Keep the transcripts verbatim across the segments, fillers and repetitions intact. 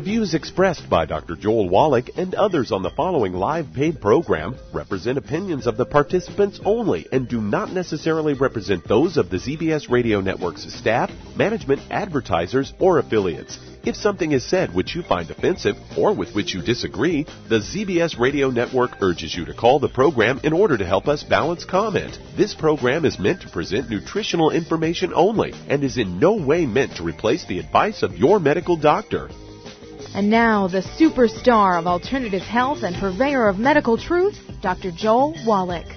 views expressed by Doctor Joel Wallach and others on the following live paid program represent opinions of the participants only and do not necessarily represent those of the Z B S Radio Network's staff, management, advertisers, or affiliates. If something is said which you find offensive or with which you disagree, the Z B S Radio Network urges you to call the program in order to help us balance comment. This program is meant to present nutritional information only and is in no way meant to replace the advice of your medical doctor. And now, the superstar of alternative health and purveyor of medical truth, Doctor Joel Wallach.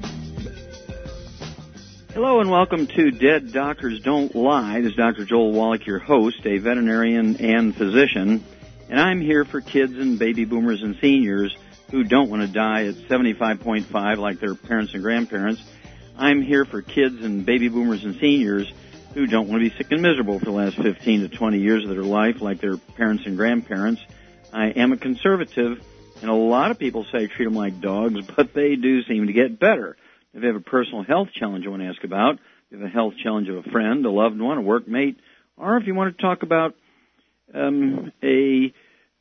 Hello and welcome to Dead Doctors Don't Lie. This is Doctor Joel Wallach, your host, a veterinarian and physician. And I'm here for kids and baby boomers and seniors who don't want to die at seventy-five point five like their parents and grandparents. I'm here for kids and baby boomers and seniors who don't want to be sick and miserable for the last fifteen to twenty years of their life like their parents and grandparents. I am a conservative, and a lot of people say treat them like dogs, but they do seem to get better. If you have a personal health challenge you want to ask about, if you have a health challenge of a friend, a loved one, a workmate, or if you want to talk about um, a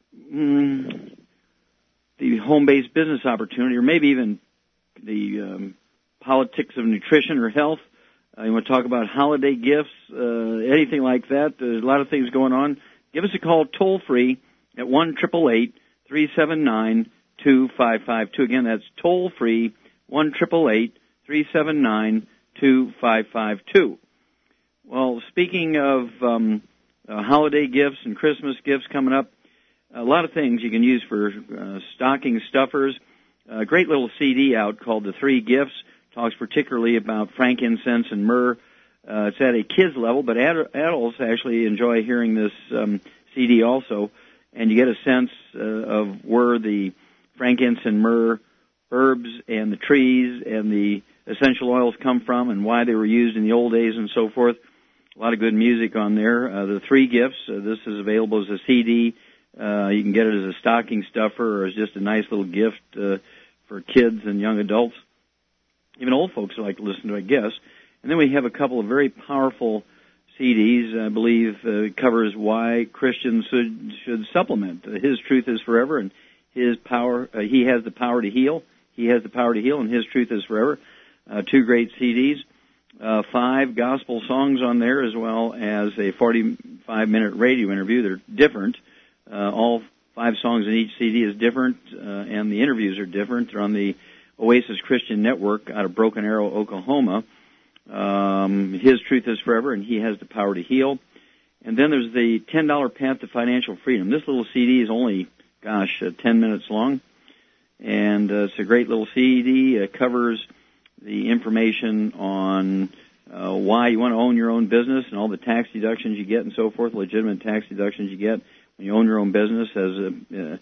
mm, the home-based business opportunity, or maybe even the um, politics of nutrition or health, uh, you want to talk about holiday gifts, uh, anything like that, there's a lot of things going on, give us a call toll-free at one eight eight eight, three seven nine, two five five two. Again, that's toll-free, one eight eight eight, three seven nine, two five five two. Well, speaking of um, uh, holiday gifts and Christmas gifts coming up, a lot of things you can use for uh, stocking stuffers. A great little C D out called The Three Gifts, talks particularly about frankincense and myrrh. Uh, it's at a kid's level, but ad- adults actually enjoy hearing this um, C D also, and you get a sense uh, of where the frankincense and myrrh herbs and the trees and the essential oils come from and why they were used in the old days and so forth. A lot of good music on there. Uh, the Three Gifts, uh, this is available as a C D. Uh, you can get it as a stocking stuffer or as just a nice little gift uh, for kids and young adults. Even old folks like to listen to it, I guess. And then we have a couple of very powerful C Ds, I believe, uh, covers why Christians should, should supplement. Uh, His Truth is Forever, and His power, uh, He has the power to heal. He has the power to heal, and His Truth is Forever. Uh, two great C Ds, uh, five gospel songs on there, as well as a forty-five minute radio interview. They're different. Uh, all five songs in each C D is different, uh, and the interviews are different. They're on the Oasis Christian Network out of Broken Arrow, Oklahoma. Um, His Truth is Forever, and He has the power to heal. And then there's the ten dollar Path to Financial Freedom. This little C D is only, gosh, uh, ten minutes long. And uh, it's a great little C D. It covers the information on uh, why you want to own your own business and all the tax deductions you get and so forth, legitimate tax deductions you get when you own your own business, as a uh,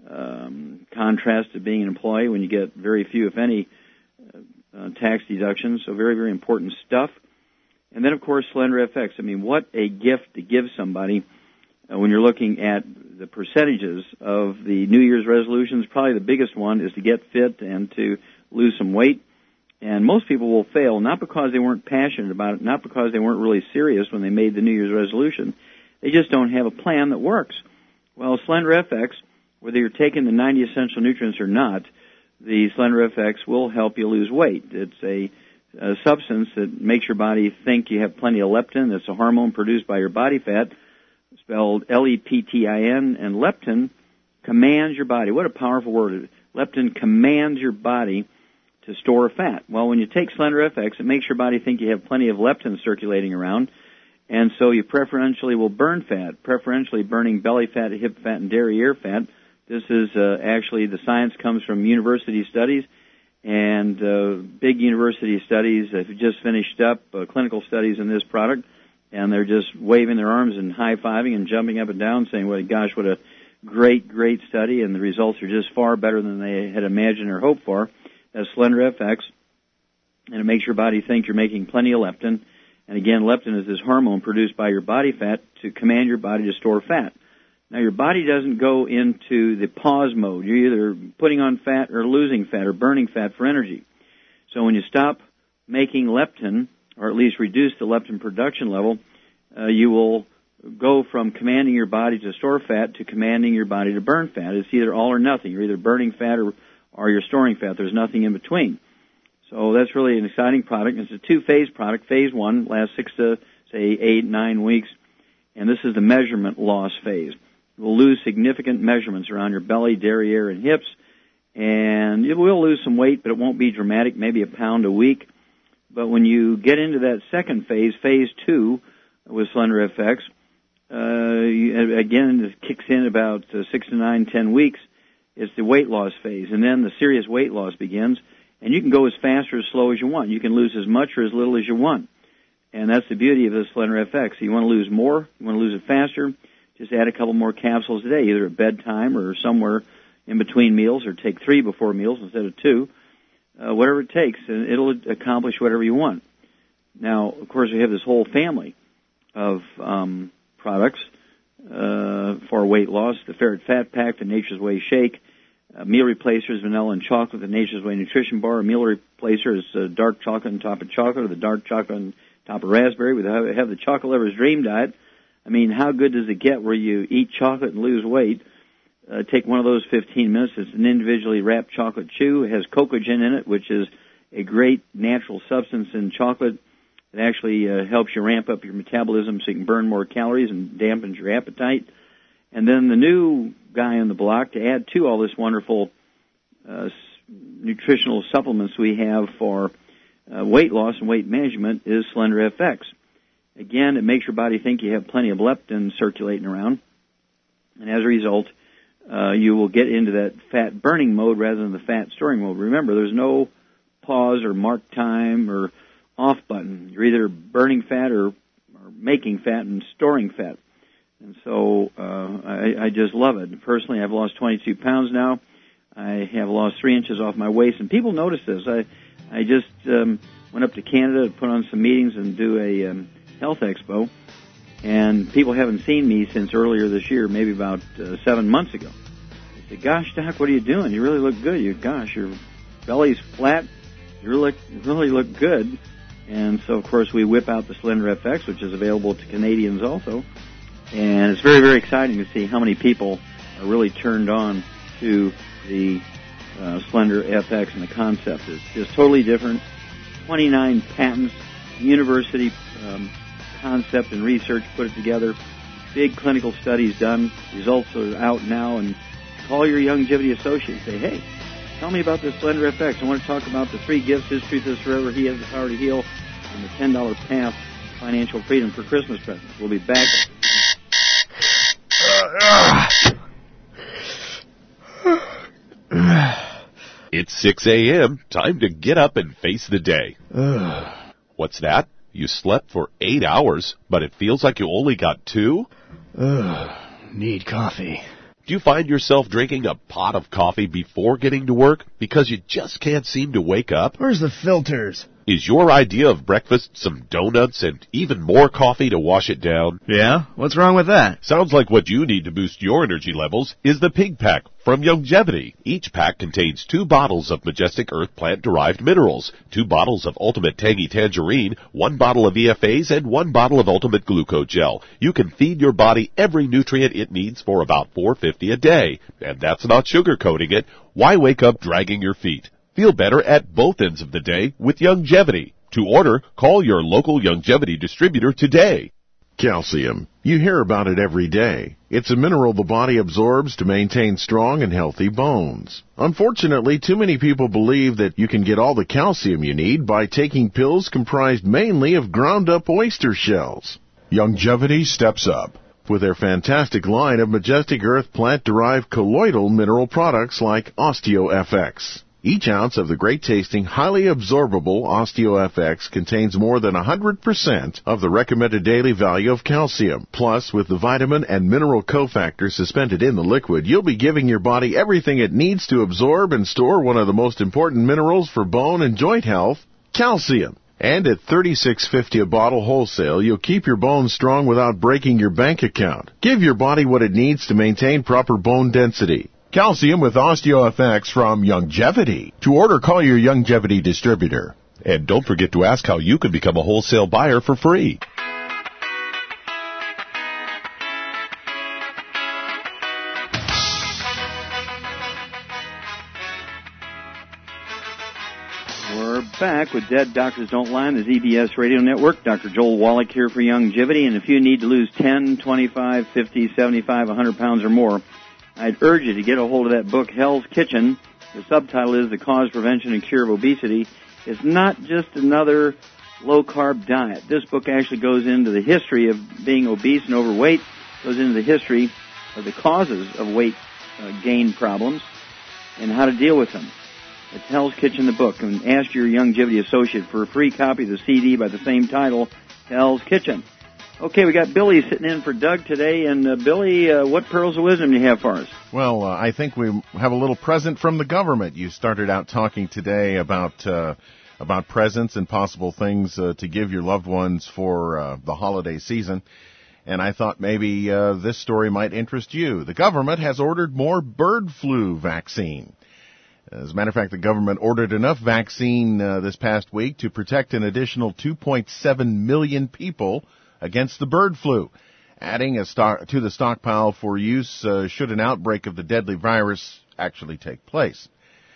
um, contrast to being an employee when you get very few, if any, uh, uh, tax deductions. So very, very important stuff. And then, of course, Slender F X. I mean, what a gift to give somebody uh, when you're looking at the percentages of the New Year's resolutions. Probably the biggest one is to get fit and to lose some weight. And most people will fail, not because they weren't passionate about it, not because they weren't really serious when they made the New Year's resolution. They just don't have a plan that works. Well, Slender F X, whether you're taking the ninety essential nutrients or not, the Slender F X will help you lose weight. It's a, a substance that makes your body think you have plenty of leptin. It's a hormone produced by your body fat, spelled L E P T I N, and leptin commands your body. What a powerful word. Leptin commands your body to store fat. Well, when you take Slender F X, it makes your body think you have plenty of leptin circulating around, and so you preferentially will burn fat, preferentially burning belly fat, hip fat, and derriere fat. This is uh, actually, the science comes from university studies, and uh, big university studies have just finished up uh, clinical studies in this product, and they're just waving their arms and high-fiving and jumping up and down saying, well, gosh, what a great, great study, and the results are just far better than they had imagined or hoped for. That's Slender F X, and it makes your body think you're making plenty of leptin. And again, leptin is this hormone produced by your body fat to command your body to store fat. Now, your body doesn't go into the pause mode. You're either putting on fat or losing fat or burning fat for energy. So when you stop making leptin, or at least reduce the leptin production level, uh, you will go from commanding your body to store fat to commanding your body to burn fat. It's either all or nothing. You're either burning fat or, or you're storing fat. There's nothing in between. So that's really an exciting product. It's a two-phase product. Phase one lasts six to, say, eight, nine weeks, and this is the measurement loss phase. You'll lose significant measurements around your belly, derriere, and hips, and you will lose some weight, but it won't be dramatic, maybe a pound a week. But when you get into that second phase, phase two, with Slender F X, uh, you, again, it kicks in about uh, six to nine, ten weeks. It's the weight loss phase, and then the serious weight loss begins, and you can go as fast or as slow as you want. You can lose as much or as little as you want, and that's the beauty of the Slender F X. You want to lose more, you want to lose it faster, just add a couple more capsules a day, either at bedtime or somewhere in between meals, or take three before meals instead of two, uh, whatever it takes, and it'll accomplish whatever you want. Now, of course, we have this whole family of um, products uh, for weight loss: the Ferret Fat Pack, the Nature's Way Shake, uh, meal replacers, vanilla and chocolate, the Nature's Way Nutrition Bar. A meal replacer is uh, dark chocolate on top of chocolate, or the dark chocolate on top of raspberry. We have, have the Chocolate Lover's Dream Diet. I mean, how good does it get where you eat chocolate and lose weight? Uh, take one of those fifteen minutes. It's an individually wrapped chocolate chew. It has cocogen in it, which is a great natural substance in chocolate. It actually uh, helps you ramp up your metabolism so you can burn more calories and dampens your appetite. And then the new guy on the block to add to all this wonderful uh, nutritional supplements we have for uh, weight loss and weight management is Slender F X. Again, it makes your body think you have plenty of leptin circulating around, and as a result, uh, you will get into that fat burning mode rather than the fat storing mode. Remember, there's no pause or mark time or off button. You're either burning fat or, or making fat and storing fat. And so uh, I, I just love it. Personally, I've lost twenty-two pounds now. I have lost three inches off my waist, and people notice this. I I just um, went up to Canada to put on some meetings and do a um, health expo, and people haven't seen me since earlier this year, maybe about uh, seven months ago. They say, "Gosh, Doc, what are you doing? You really look good. You, gosh, your belly's flat. You really, really look good." And so, of course, we whip out the Slender F X, which is available to Canadians also. And it's very, very exciting to see how many people are really turned on to the uh, Slender F X and the concept. It's just totally different. twenty-nine patents, university um, concept and research put it together. Big clinical studies done. Results are out now. And call your Youngevity associate. Say, hey, tell me about this Slender F X. I want to talk about the three gifts: His Truth is Forever, He Has the Power to Heal, and the ten dollar path, Financial Freedom for Christmas presents. We'll be back. It's six a.m. Time to get up and face the day. What's that? You slept for eight hours, but it feels like you only got two? Need coffee. Do you find yourself drinking a pot of coffee before getting to work because you just can't seem to wake up? Where's the filters? Is your idea of breakfast some donuts and even more coffee to wash it down? Yeah? What's wrong with that? Sounds like what you need to boost your energy levels is the Pig Pack from Youngevity. Each pack contains two bottles of Majestic Earth plant-derived minerals, two bottles of Ultimate Tangy Tangerine, one bottle of E F As, and one bottle of Ultimate Glucogel. You can feed your body every nutrient it needs for about four dollars and fifty cents a day. And that's not sugarcoating it. Why wake up dragging your feet? Feel better at both ends of the day with Youngevity. To order, call your local Youngevity distributor today. Calcium. You hear about it every day. It's a mineral the body absorbs to maintain strong and healthy bones. Unfortunately, too many people believe that you can get all the calcium you need by taking pills comprised mainly of ground-up oyster shells. Youngevity steps up with their fantastic line of Majestic Earth plant-derived colloidal mineral products like OsteoFX. Each ounce of the great-tasting, highly absorbable OsteoFX contains more than one hundred percent of the recommended daily value of calcium. Plus, with the vitamin and mineral cofactors suspended in the liquid, you'll be giving your body everything it needs to absorb and store one of the most important minerals for bone and joint health, calcium. And at thirty-six fifty a bottle wholesale, you'll keep your bones strong without breaking your bank account. Give your body what it needs to maintain proper bone density. Calcium with OsteoFX from Youngevity. To order, call your Youngevity distributor. And don't forget to ask how you can become a wholesale buyer for free. We're back with Dead Doctors Don't Lie on the Z B S Radio Network. Doctor Joel Wallach here for Longevity. And if you need to lose ten, twenty-five, fifty, seventy-five, one hundred pounds or more, I'd urge you to get a hold of that book, Hell's Kitchen. The subtitle is The Cause, Prevention, and Cure of Obesity. It's not just another low-carb diet. This book actually goes into the history of being obese and overweight, goes into the history of the causes of weight uh, gain problems and how to deal with them. It's Hell's Kitchen, the book, and ask your Longevity associate for a free copy of the C D by the same title, Hell's Kitchen. Okay, we got Billy sitting in for Doug today, and uh, Billy, uh, what pearls of wisdom do you have for us? Well, uh, I think we have a little present from the government. You started out talking today about uh, about presents and possible things uh, to give your loved ones for uh, the holiday season, and I thought maybe uh, this story might interest you. The government has ordered more bird flu vaccine. As a matter of fact, the government ordered enough vaccine uh, this past week to protect an additional two point seven million people against the bird flu, adding a stock to the stockpile for use uh, should an outbreak of the deadly virus actually take place.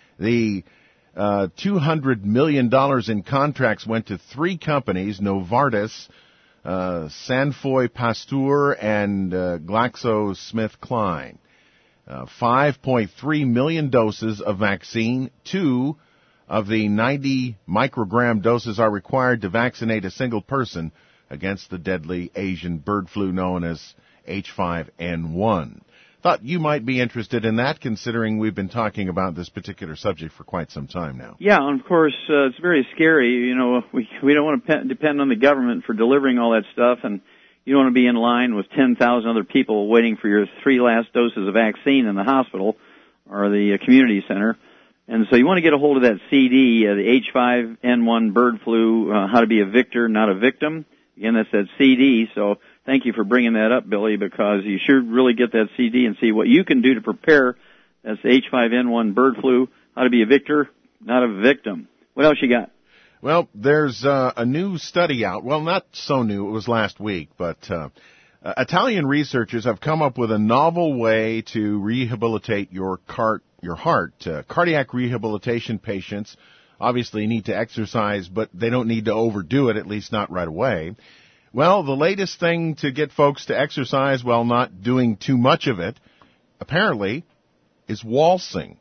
The uh, two hundred million dollars in contracts went to three companies, Novartis, uh, Sanofi Pasteur, and uh, GlaxoSmithKline. Uh, five point three million doses of vaccine. Two of the ninety microgram doses are required to vaccinate a single person against the deadly Asian bird flu known as H five N one. Thought you might be interested in that, considering we've been talking about this particular subject for quite some time now. Yeah, and of course, uh, it's very scary. You know, we we don't want to pe- depend on the government for delivering all that stuff, and you don't want to be in line with ten thousand other people waiting for your three last doses of vaccine in the hospital or the uh, community center. And so you want to get a hold of that C D, uh, the H five N one bird flu, uh, how to be a victor, not a victim. Again, that's that C D. So thank you for bringing that up, Billy, because you should really get that C D and see what you can do to prepare. That's the H five N one bird flu, how to be a victor, not a victim. What else you got? Well, there's uh, a new study out. Well, not so new. It was last week. But uh, uh, Italian researchers have come up with a novel way to rehabilitate your, cart, your heart. Uh, cardiac rehabilitation patients obviously need to exercise, but they don't need to overdo it, at least not right away. Well, the latest thing to get folks to exercise while not doing too much of it, apparently, is waltzing.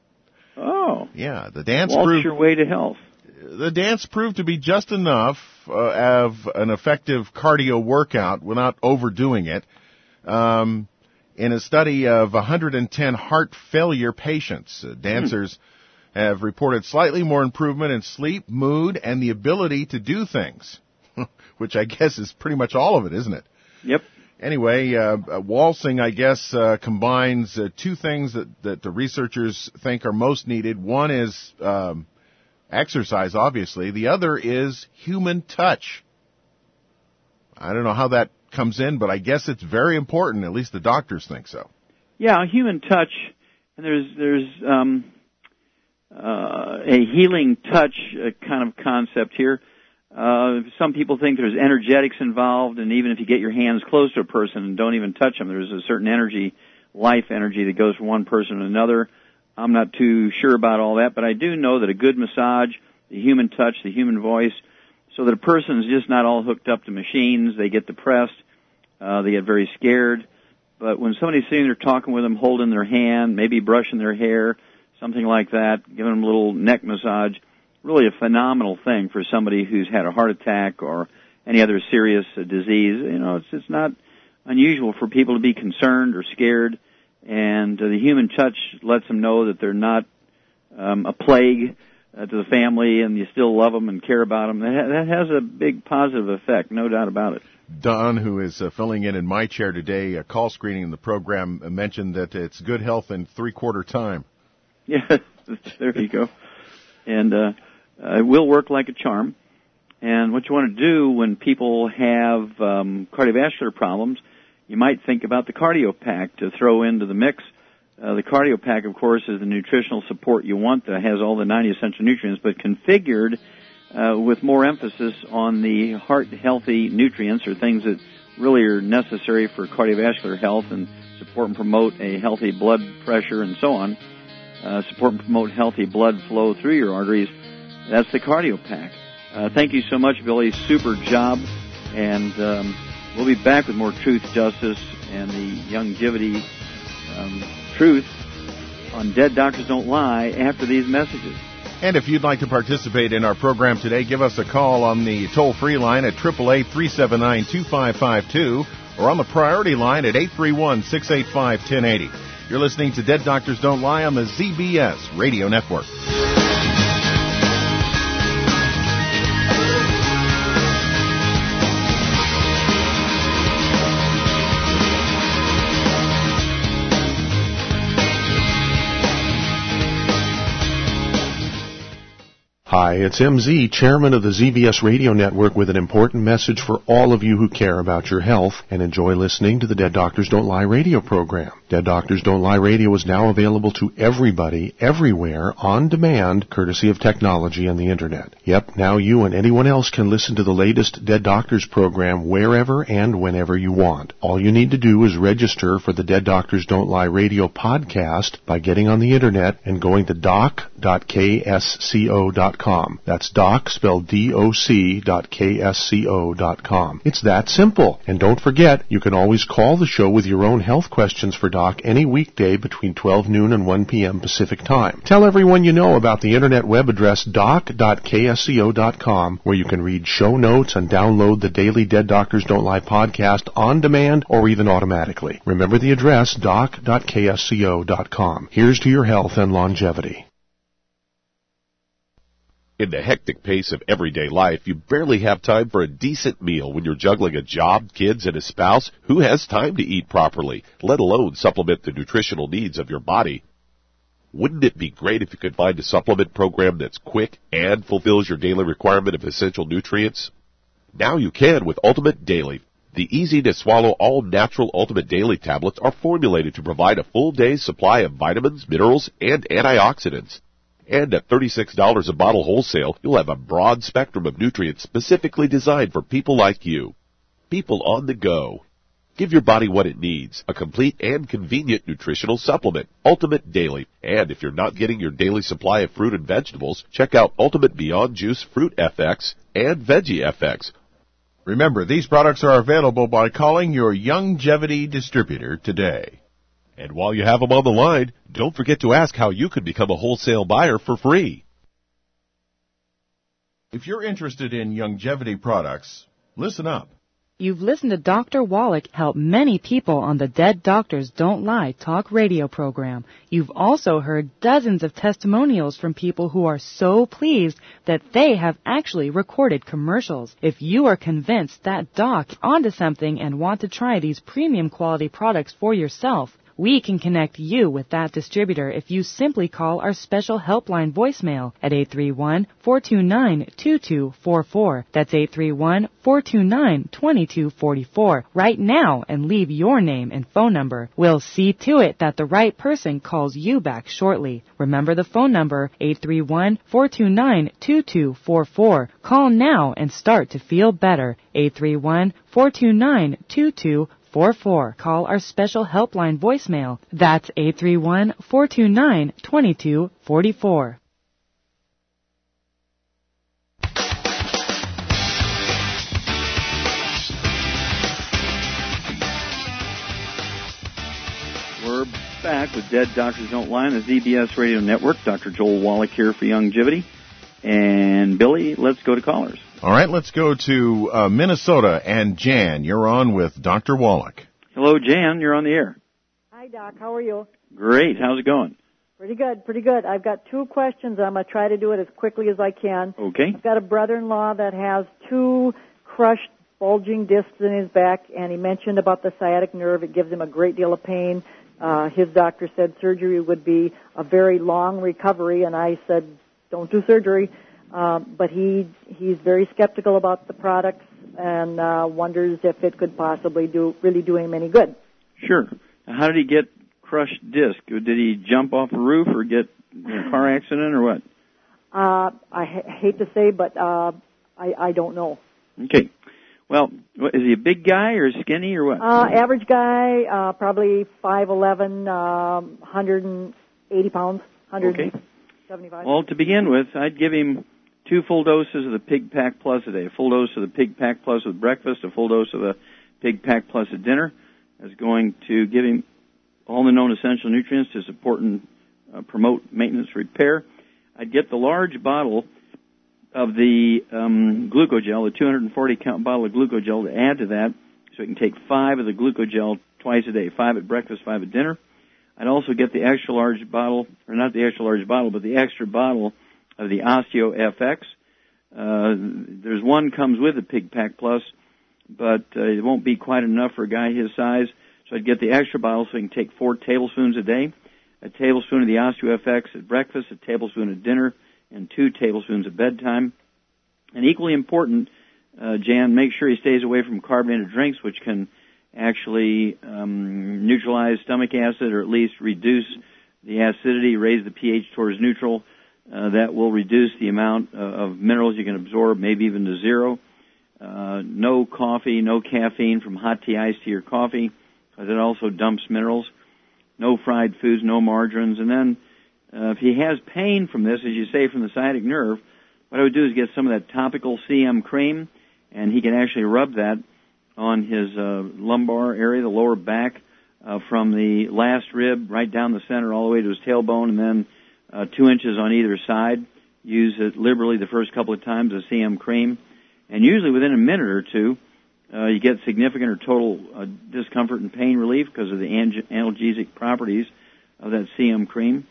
Oh. Yeah, the dance Waltz proved... your way to health. The dance proved to be just enough uh, of an effective cardio workout without overdoing it. Um, in a study of one hundred ten heart failure patients, uh, dancers hmm. have reported slightly more improvement in sleep, mood, and the ability to do things, which I guess is pretty much all of it, isn't it? Yep. Anyway, uh, uh, waltzing, I guess, uh, combines uh, two things that, that the researchers think are most needed. One is... Um, exercise, obviously. The other is human touch. I don't know how that comes in, but I guess it's very important. At least the doctors think so. Yeah, human touch, and there's there's um, uh, a healing touch uh, kind of concept here. Uh, some people think there's energetics involved, and even if you get your hands close to a person and don't even touch them, there's a certain energy, life energy that goes from one person to another. I'm not too sure about all that, but I do know that a good massage, the human touch, the human voice, so that a person is just not all hooked up to machines. They get depressed. Uh, they get very scared. But when somebody's sitting there talking with them, holding their hand, maybe brushing their hair, something like that, giving them a little neck massage, really a phenomenal thing for somebody who's had a heart attack or any other serious uh, disease. You know, it's it's not unusual for people to be concerned or scared. And uh, the human touch lets them know that they're not um, a plague uh, to the family, and you still love them and care about them. That, ha- that has a big positive effect, no doubt about it. Don, who is uh, filling in in my chair today, a call screening in the program, uh, mentioned that it's good health in three-quarter time. Yeah, there you go. And uh, it will work like a charm. And what you want to do when people have um, cardiovascular problems, you might think about the Cardio Pack to throw into the mix. Uh, the Cardio Pack, of course, is the nutritional support you want that has all the ninety essential nutrients, but configured uh, with more emphasis on the heart-healthy nutrients, or things that really are necessary for cardiovascular health and support and promote a healthy blood pressure and so on, uh, support and promote healthy blood flow through your arteries. That's the Cardio Pack. Uh, thank you so much, Billy. Super job. And um, we'll be back with more Truth, Justice, and the Longevity um, Truth on Dead Doctors Don't Lie after these messages. And if you'd like to participate in our program today, give us a call on the toll-free line at eight eight eight, three seven nine, two five five two or on the priority line at eight three one, six eight five, one zero eight zero. You're listening to Dead Doctors Don't Lie on the Z B S Radio Network. Hi, it's M Z, chairman of the Z B S Radio Network, with an important message for all of you who care about your health and enjoy listening to the Dead Doctors Don't Lie radio program. Dead Doctors Don't Lie radio is now available to everybody, everywhere, on demand, courtesy of technology and the Internet. Yep, now you and anyone else can listen to the latest Dead Doctors program wherever and whenever you want. All you need to do is register for the Dead Doctors Don't Lie radio podcast by getting on the Internet and going to doc dot k s c o dot com. That's doc, spelled D O C, dot K S C O dot com. It's that simple. And don't forget, you can always call the show with your own health questions for Doc any weekday between twelve noon and one p.m. Pacific Time. Tell everyone you know about the Internet web address doc dot k s c o dot com, where you can read show notes and download the daily Dead Doctors Don't Lie podcast on demand or even automatically. Remember the address, doc dot k s c o dot com. Here's to your health and longevity. In the hectic pace of everyday life, you barely have time for a decent meal when you're juggling a job, kids, and a spouse. Who has time to eat properly, let alone supplement the nutritional needs of your body? Wouldn't it be great if you could find a supplement program that's quick and fulfills your daily requirement of essential nutrients? Now you can with Ultimate Daily. The easy-to-swallow all-natural Ultimate Daily tablets are formulated to provide a full day's supply of vitamins, minerals, and antioxidants. And at thirty-six dollars a bottle wholesale, you'll have a broad spectrum of nutrients specifically designed for people like you. People on the go. Give your body what it needs, a complete and convenient nutritional supplement, Ultimate Daily. And if you're not getting your daily supply of fruit and vegetables, check out Ultimate Beyond Juice Fruit F X and Veggie F X. Remember, these products are available by calling your Longevity distributor today. And while you have them on the line, don't forget to ask how you can become a wholesale buyer for free. If you're interested in longevity products, listen up. You've listened to Doctor Wallach help many people on the Dead Doctors Don't Lie talk radio program. You've also heard dozens of testimonials from people who are so pleased that they have actually recorded commercials. If you are convinced that Doc onto something and want to try these premium quality products for yourself, we can connect you with that distributor if you simply call our special helpline voicemail at eight three one, four two nine, two two four four. That's eight three one, four two nine, two two four four right now and leave your name and phone number. We'll see to it that the right person calls you back shortly. Remember the phone number, eight three one, four two nine, two two four four. Call now and start to feel better. eight three one, four two nine, two two four four. Call our special helpline voicemail. That's eight three one, four two nine, two two four four. We're back with Dead Doctors Don't Lie on the Z B S Radio Network. Doctor Joel Wallach here for Longevity. And Billy, let's go to callers. All right, let's go to uh, Minnesota. And Jan, you're on with Doctor Wallach. Hello, Jan. You're on the air. Hi, Doc. How are you? Great. How's it going? Pretty good, pretty good. I've got two questions. I'm going to try to do it as quickly as I can. Okay. I've got a brother-in-law that has two crushed, bulging discs in his back, and he mentioned about the sciatic nerve. It gives him a great deal of pain. Uh, his doctor said surgery would be a very long recovery, and I said, don't do surgery. Um, but he he's very skeptical about the products and uh, wonders if it could possibly do really do him any good. Sure. How did he get crushed disc? Did he jump off a roof or get in a car accident or what? Uh, I h- hate to say, but uh, I, I don't know. Okay. Well, what, is he a big guy or skinny or what? Uh, average guy, uh, probably five eleven, uh, one hundred eighty pounds, one hundred seventy-five. Okay. Well, to begin with, I'd give him two full doses of the Pig Pack Plus a day, a full dose of the Pig Pack Plus with breakfast, a full dose of the Pig Pack Plus at dinner. Is going to give him all the known essential nutrients to support and uh, promote maintenance repair. I'd get the large bottle of the um, Glucogel, the two hundred forty count bottle of Glucogel, to add to that, so he can take five of the Glucogel twice a day, five at breakfast, five at dinner. I'd also get the extra large bottle, or not the extra large bottle, but the extra bottle of the Osteo F X. Uh, there's one comes with the Pig Pack Plus, but uh, it won't be quite enough for a guy his size. So I'd get the extra bottle so he can take four tablespoons a day, a tablespoon of the Osteo F X at breakfast, a tablespoon at dinner, and two tablespoons at bedtime. And equally important, uh, Jan, make sure he stays away from carbonated drinks, which can actually um, neutralize stomach acid or at least reduce the acidity, raise the pH towards neutral. Uh, that will reduce the amount uh, of minerals you can absorb, maybe even to zero. Uh, no coffee, no caffeine from hot tea, iced tea, or coffee, because it also dumps minerals. No fried foods, no margarines. And then uh, if he has pain from this, as you say, from the sciatic nerve, what I would do is get some of that topical C M cream, and he can actually rub that on his uh, lumbar area, the lower back, uh, from the last rib right down the center all the way to his tailbone, and then uh, two inches on either side. Use it liberally the first couple of times, the C M cream. And usually within a minute or two, uh, you get significant or total uh, discomfort and pain relief because of the ang- analgesic properties of that C M cream.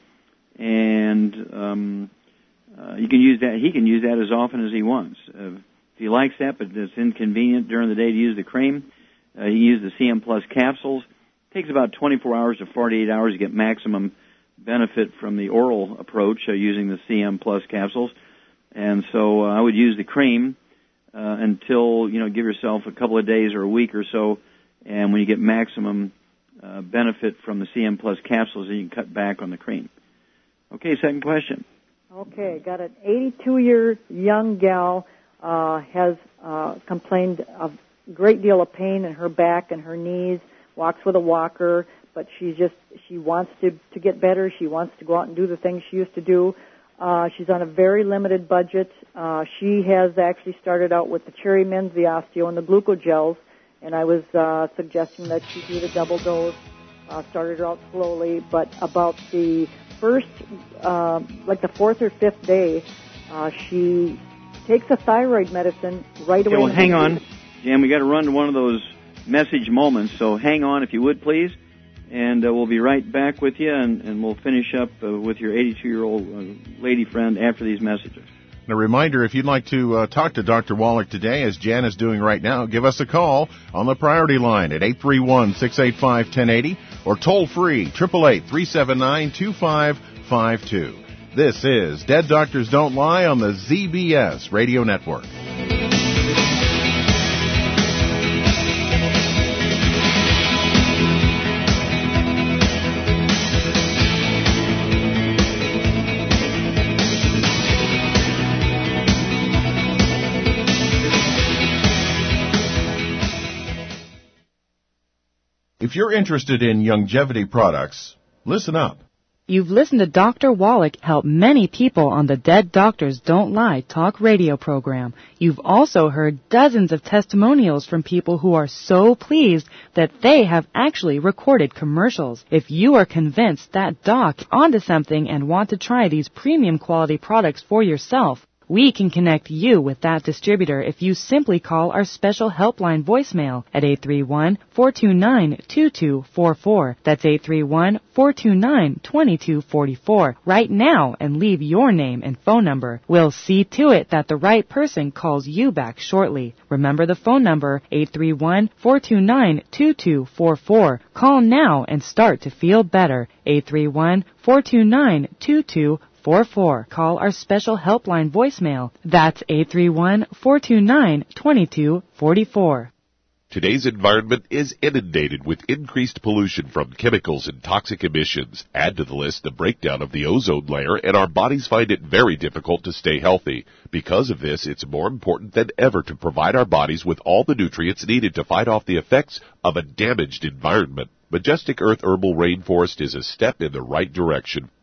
And um, uh, you can use that. He can use that as often as he wants. Uh, if he likes that, but it's inconvenient during the day to use the cream, uh, he can use the C M Plus capsules. It takes about twenty-four hours to forty-eight hours to get maximum benefit from the oral approach uh, using the C M Plus capsules. And so uh, I would use the cream uh, until, you know, give yourself a couple of days or a week or so, and when you get maximum uh, benefit from the C M Plus capsules, then you can cut back on the cream. Okay, second question. Okay, got an eighty-two-year young gal, uh, has uh, complained of a great deal of pain in her back and her knees, walks with a walker, but she just, she wants to, to get better. She wants to go out and do the things she used to do. Uh, she's on a very limited budget. Uh, she has actually started out with the Cherry Mins, the Osteo, and the Glucogels, and I was uh, suggesting that she do the double dose. Uh, started her out slowly, but about the first, uh, like the fourth or fifth day, uh, she takes a thyroid medicine right away. Okay, well, hang on, Jan. We got to run to one of those message moments, so hang on if you would, please. And uh, we'll be right back with you, and, and we'll finish up uh, with your eighty-two-year-old uh, lady friend after these messages. And a reminder, if you'd like to uh, talk to Doctor Wallach today, as Jan is doing right now, give us a call on the priority line at eight three one, six eight five, one zero eight zero or toll free, eight eight eight, three seven nine, two five five two. This is Dead Doctors Don't Lie on the Z B S Radio Network. If you're interested in longevity products, listen up. You've listened to Doctor Wallach help many people on the Dead Doctors Don't Lie talk radio program. You've also heard dozens of testimonials from people who are so pleased that they have actually recorded commercials. If you are convinced that Doc onto something and want to try these premium quality products for yourself, we can connect you with that distributor if you simply call our special helpline voicemail at eight three one, four two nine, two two four four. That's eight three one, four two nine, two two four four right now and leave your name and phone number. We'll see to it that the right person calls you back shortly. Remember the phone number, eight three one, four two nine, two two four four. Call now and start to feel better. eight three one, four two nine, two two four four. Call our special helpline voicemail. That's eight three one, four two nine, two two four four. Today's environment is inundated with increased pollution from chemicals and toxic emissions. Add to the list the breakdown of the ozone layer, and our bodies find it very difficult to stay healthy. Because of this, it's more important than ever to provide our bodies with all the nutrients needed to fight off the effects of a damaged environment. Majestic Earth Herbal Rainforest is a step in the right direction.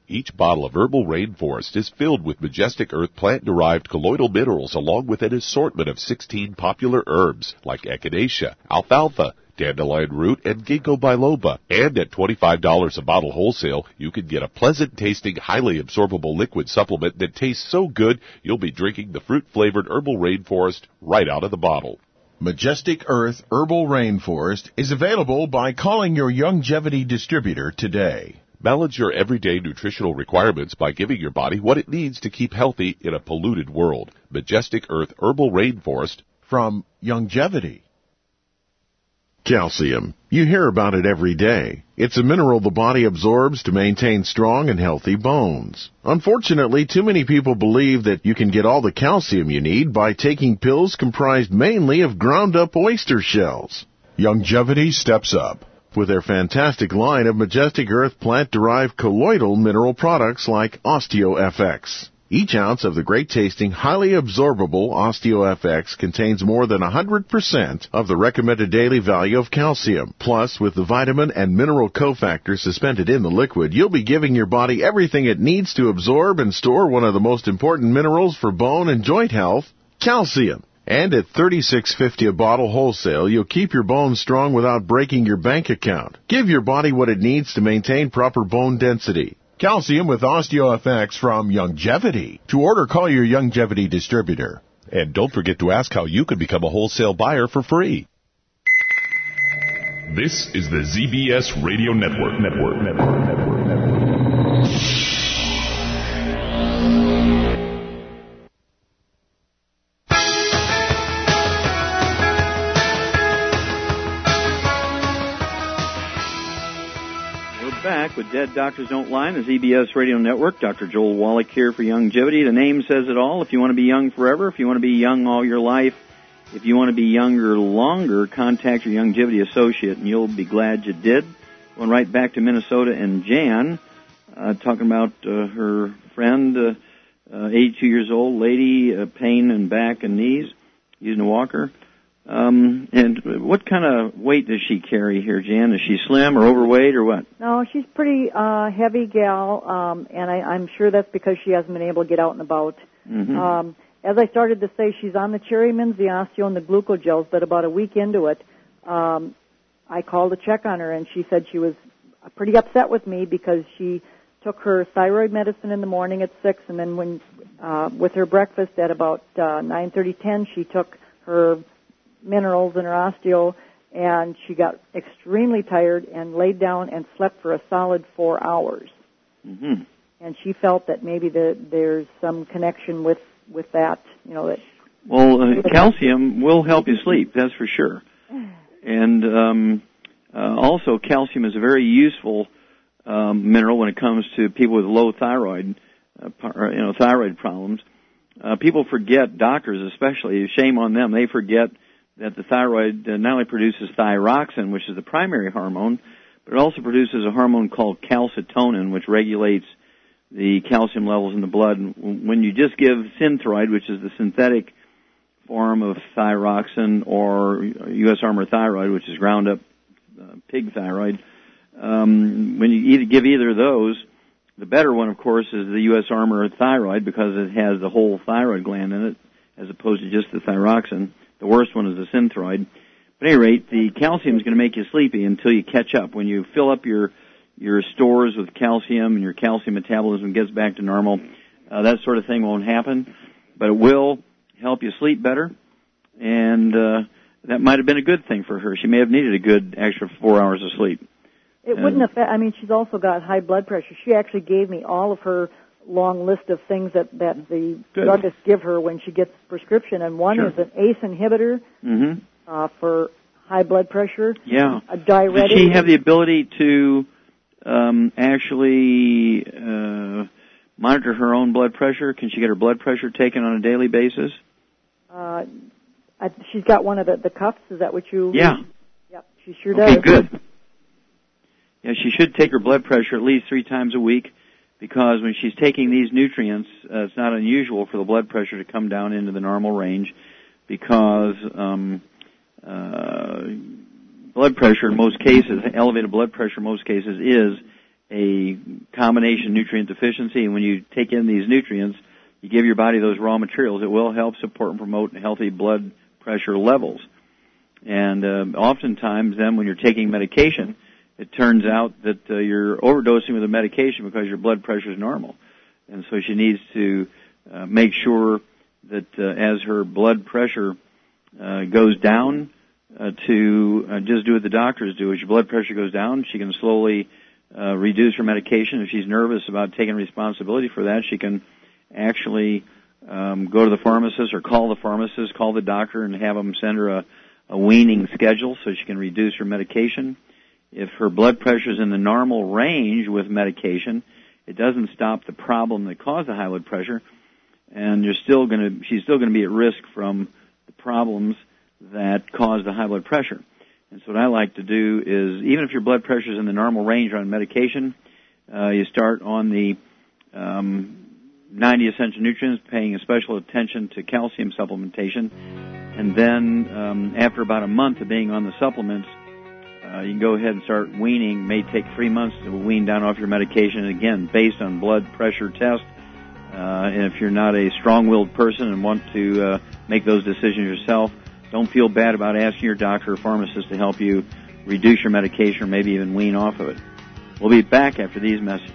Each bottle of Herbal Rainforest is filled with Majestic Earth plant-derived colloidal minerals along with an assortment of sixteen popular herbs like echinacea, alfalfa, dandelion root, and ginkgo biloba. And at twenty-five dollars a bottle wholesale, you can get a pleasant-tasting, highly absorbable liquid supplement that tastes so good you'll be drinking the fruit-flavored Herbal Rainforest right out of the bottle. Majestic Earth Herbal Rainforest is available by calling your Youngevity distributor today. Balance your everyday nutritional requirements by giving your body what it needs to keep healthy in a polluted world. Majestic Earth Herbal Rainforest from Youngevity. Calcium. You hear about it every day. It's a mineral the body absorbs to maintain strong and healthy bones. Unfortunately, too many people believe that you can get all the calcium you need by taking pills comprised mainly of ground-up oyster shells. Youngevity steps up with their fantastic line of Majestic Earth plant-derived colloidal mineral products like OsteoFX. Each ounce of the great-tasting, highly absorbable OsteoFX contains more than one hundred percent of the recommended daily value of calcium. Plus, with the vitamin and mineral cofactors suspended in the liquid, you'll be giving your body everything it needs to absorb and store one of the most important minerals for bone and joint health, calcium. And at thirty-six fifty a bottle wholesale, you'll keep your bones strong without breaking your bank account. Give your body what it needs to maintain proper bone density. Calcium with OsteoFX from Youngevity. To order, call your Youngevity distributor. And don't forget to ask how you can become a wholesale buyer for free. This is the Z B S Radio Network. Network. Network. Network. Network. Back with Dead Doctors Don't Lie on the Z B S Radio Network. Doctor Joel Wallach here for Youngevity. The name says it all. If you want to be young forever, if you want to be young all your life, if you want to be younger longer, contact your Youngevity associate, and you'll be glad you did. Going right back to Minnesota, and Jan, uh, talking about uh, her friend, uh, uh, eighty-two years old, lady, uh, pain in back and knees, using a walker. Um, and what kind of weight does she carry here, Jan? Is she slim or overweight or what? No, she's pretty uh, heavy gal, um, and I, I'm sure that's because she hasn't been able to get out and about. Mm-hmm. Um, as I started to say, she's on the Cherrymins, the Osteo, and the Glucogels, but about a week into it, um, I called to check on her, and she said she was pretty upset with me because she took her thyroid medicine in the morning at six, and then when uh, with her breakfast at about uh, nine thirty, ten, she took her minerals in her osteo, and she got extremely tired and laid down and slept for a solid four hours. Mm-hmm. And she felt that maybe the, there's some connection with, with that, you know. That well, uh, calcium will help you sleep, that's for sure. And um, uh, also, calcium is a very useful um, mineral when it comes to people with low thyroid, uh, you know, thyroid problems. Uh, people forget, doctors especially, shame on them, they forget that the thyroid uh, not only produces thyroxine, which is the primary hormone, but it also produces a hormone called calcitonin, which regulates the calcium levels in the blood. And when you just give Synthroid, which is the synthetic form of thyroxine, or U S Armor Thyroid, which is ground up uh, pig thyroid, um, when you either give either of those, the better one, of course, is the U S Armor Thyroid because it has the whole thyroid gland in it, as opposed to just the thyroxine. The worst one is the Synthroid. But at any rate, the calcium is going to make you sleepy until you catch up. When you fill up your your stores with calcium and your calcium metabolism gets back to normal, uh, that sort of thing won't happen. But it will help you sleep better, and uh, that might have been a good thing for her. She may have needed a good extra four hours of sleep. It and, wouldn't affect, I mean, she's also got high blood pressure. She actually gave me all of her long list of things that, that the Good. druggists give her when she gets a prescription, and one Sure. is an A C E inhibitor mm-hmm. uh, for high blood pressure. Yeah. A diuretic. Does she have the ability to um, actually uh, monitor her own blood pressure? Can she get her blood pressure taken on a daily basis? Uh, I, she's got one of the, the cuffs. Is that what you? Yeah. Yep, she sure okay, does. good. Yeah, she should take her blood pressure at least three times a week, because when she's taking these nutrients, uh, it's not unusual for the blood pressure to come down into the normal range, because um, uh, blood pressure in most cases, elevated blood pressure in most cases, is a combination nutrient deficiency, and when you take in these nutrients, you give your body those raw materials, it will help support and promote healthy blood pressure levels. And uh, oftentimes then when you're taking medication, it turns out that uh, you're overdosing with the medication because your blood pressure is normal. And so she needs to uh, make sure that uh, as her blood pressure uh, goes down, uh, to uh, just do what the doctors do. As your blood pressure goes down, she can slowly uh, reduce her medication. If she's nervous about taking responsibility for that, she can actually um, go to the pharmacist or call the pharmacist, call the doctor, and have them send her a, a weaning schedule so she can reduce her medication. If her blood pressure is in the normal range with medication, it doesn't stop the problem that caused the high blood pressure, and you're still going to, she's still going to be at risk from the problems that cause the high blood pressure. And so what I like to do is, even if your blood pressure is in the normal range on medication, uh, you start on the um, ninety essential nutrients, paying a special attention to calcium supplementation, and then um, after about a month of being on the supplements, uh, you can go ahead and start weaning. It may take three months to wean down off your medication, and again, based on blood pressure test. Uh, and if you're not a strong-willed person and want to uh, make those decisions yourself, don't feel bad about asking your doctor or pharmacist to help you reduce your medication or maybe even wean off of it. We'll be back after these messages.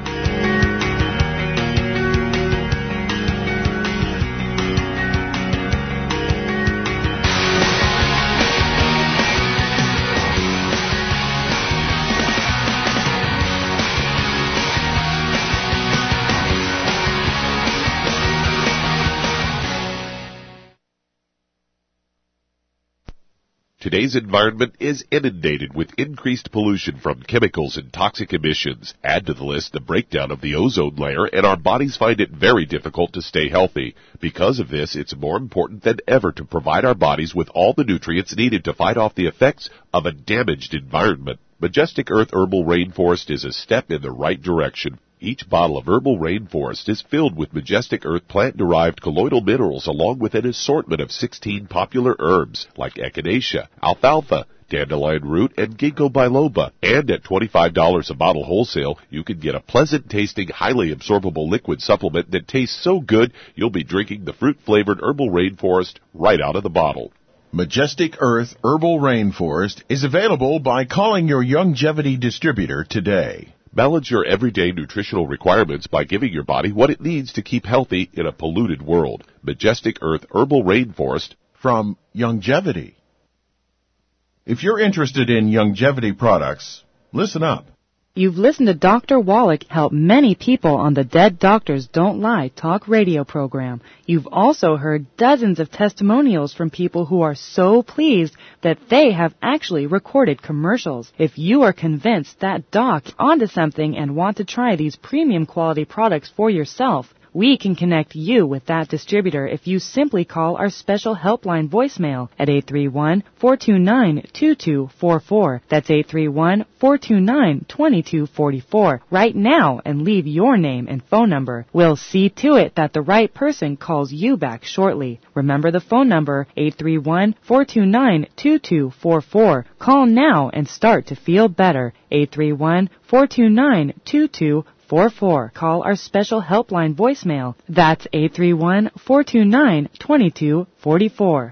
Today's environment is inundated with increased pollution from chemicals and toxic emissions. Add to the list the breakdown of the ozone layer, and our bodies find it very difficult to stay healthy. Because of this, it's more important than ever to provide our bodies with all the nutrients needed to fight off the effects of a damaged environment. Majestic Earth Herbal Rainforest is a step in the right direction. Each bottle of Herbal Rainforest is filled with Majestic Earth plant-derived colloidal minerals along with an assortment of sixteen popular herbs like echinacea, alfalfa, dandelion root, and ginkgo biloba. And at twenty-five dollars a bottle wholesale, you can get a pleasant-tasting, highly absorbable liquid supplement that tastes so good you'll be drinking the fruit-flavored Herbal Rainforest right out of the bottle. Majestic Earth Herbal Rainforest is available by calling your Youngevity distributor today. Balance your everyday nutritional requirements by giving your body what it needs to keep healthy in a polluted world. Majestic Earth Herbal Rainforest from Youngevity. If you're interested in Youngevity products, listen up. You've listened to Doctor Wallach help many people on the Dead Doctors Don't Lie talk radio program. You've also heard dozens of testimonials from people who are so pleased that they have actually recorded commercials. If you are convinced that doc onto something and want to try these premium quality products for yourself, we can connect you with that distributor if you simply call our special helpline voicemail at eight three one, four two nine, two two four four. That's eight three one, four two nine, two two four four. Right now and leave your name and phone number. We'll see to it that the right person calls you back shortly. Remember the phone number, eight three one, four two nine, two two four four. Call now and start to feel better. eight three one, four two nine, two two four four. Call our special helpline voicemail. That's eight three one, four two nine, two two four four.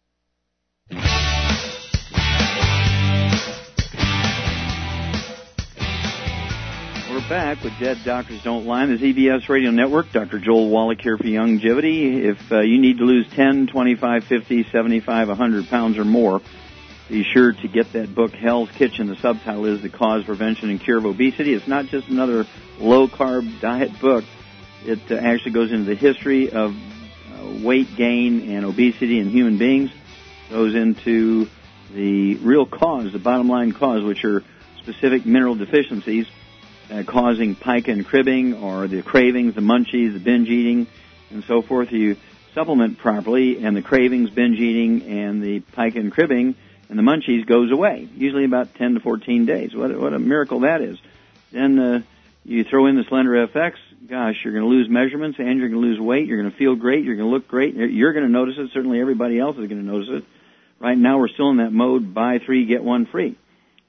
We're back with Dead Doctors Don't Lie, the Z B S Radio Network. Doctor Joel Wallach here for Youngevity. If uh, you need to lose ten, twenty-five, fifty, seventy-five, one hundred pounds or more, be sure to get that book, Hell's Kitchen. The subtitle is The Cause, Prevention, and Cure of Obesity. It's not just another low-carb diet book. It uh, actually goes into the history of uh, weight gain and obesity in human beings, goes into the real cause, the bottom line cause, which are specific mineral deficiencies uh, causing pica and cribbing, or the cravings, the munchies, the binge eating, and so forth. You supplement properly, and the cravings, binge eating, and the pica and cribbing and the munchies goes away, usually about ten to fourteen days. What, what a miracle that is. Then uh, you throw in the Slender F X, gosh, you're going to lose measurements and you're going to lose weight. You're going to feel great. You're going to look great. You're going to notice it. Certainly everybody else is going to notice it. Right now we're still in that mode, buy three, get one free.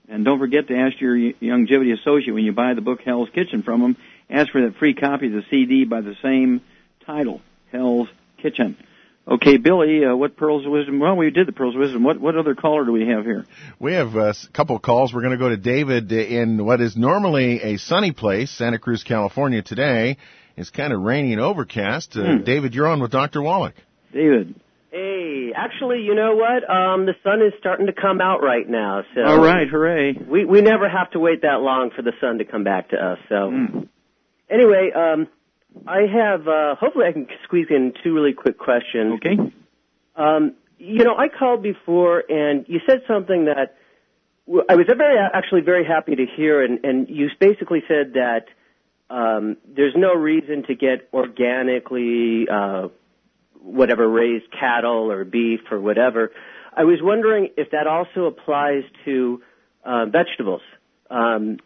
And don't forget to ask your Youngevity associate when you buy the book Hell's Kitchen from them, ask for that free copy of the C D by the same title, Hell's Kitchen. Okay, Billy, uh, what Pearls of Wisdom? Well, we did the Pearls of Wisdom. What what other caller do we have here? We have a couple of calls. We're going to go to David in what is normally a sunny place, Santa Cruz, California. Today it's kind of rainy and overcast. Uh, hmm. David, you're on with Doctor Wallach. David. Hey, actually, you know what? Um, the sun is starting to come out right now. So all right, hooray. We we never have to wait that long for the sun to come back to us. So hmm. anyway, um, I have, uh, hopefully I can squeeze in two really quick questions. Okay. Um, you know, I called before and you said something that I was very, actually very happy to hear, and, and you basically said that um, there's no reason to get organically, uh, whatever, raised cattle or beef or whatever. I was wondering if that also applies to uh, vegetables. Um,